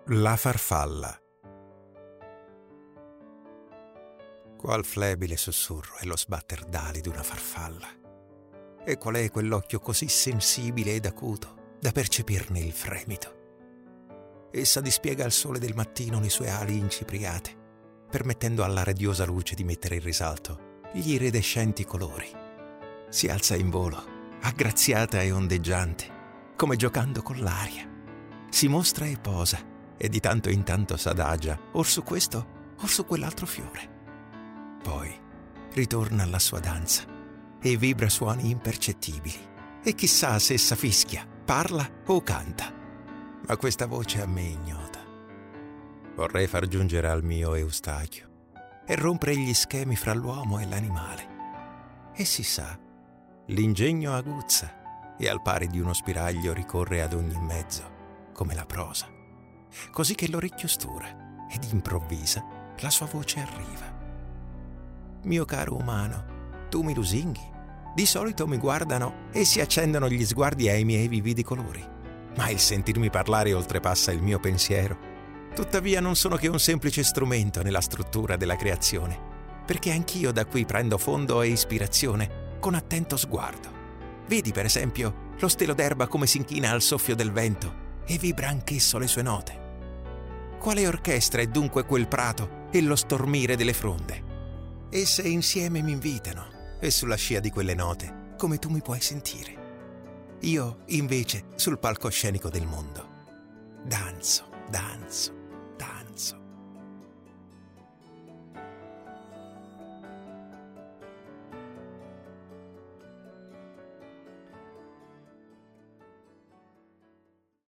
La farfalla. Qual flebile sussurro è lo sbatter d'ali d'una farfalla. E qual è quell'occhio così sensibile ed acuto da percepirne il fremito. Essa dispiega al sole del mattino le sue ali incipriate, permettendo alla radiosa luce di mettere in risalto gli iridescenti colori. Si alza in volo, aggraziata e ondeggiante, come giocando con l'aria. Si mostra e posa, e di tanto in tanto s'adagia, or su questo, or su quell'altro fiore. Poi ritorna alla sua danza e vibra suoni impercettibili. E chissà se essa fischia, parla o canta. Ma questa voce a me ignota. Vorrei far giungere al mio Eustachio e rompere gli schemi fra l'uomo e l'animale. E si sa, l'ingegno aguzza e al pari di uno spiraglio ricorre ad ogni mezzo, come la prosa, così che l'orecchio stura ed improvvisa la sua voce arriva. Mio caro umano, tu mi lusinghi? Di solito mi guardano e si accendono gli sguardi ai miei vividi colori, ma il sentirmi parlare oltrepassa il mio pensiero. Tuttavia non sono che un semplice strumento nella struttura della creazione, perché anch'io da qui prendo fondo e ispirazione con attento sguardo. Vedi per esempio lo stelo d'erba come si inchina al soffio del vento e vibra anch'esso le sue note. Quale orchestra è dunque quel prato e lo stormire delle fronde? Esse insieme mi invitano e sulla scia di quelle note, come tu mi puoi sentire. Io, invece, sul palcoscenico del mondo, danzo, danzo, danzo.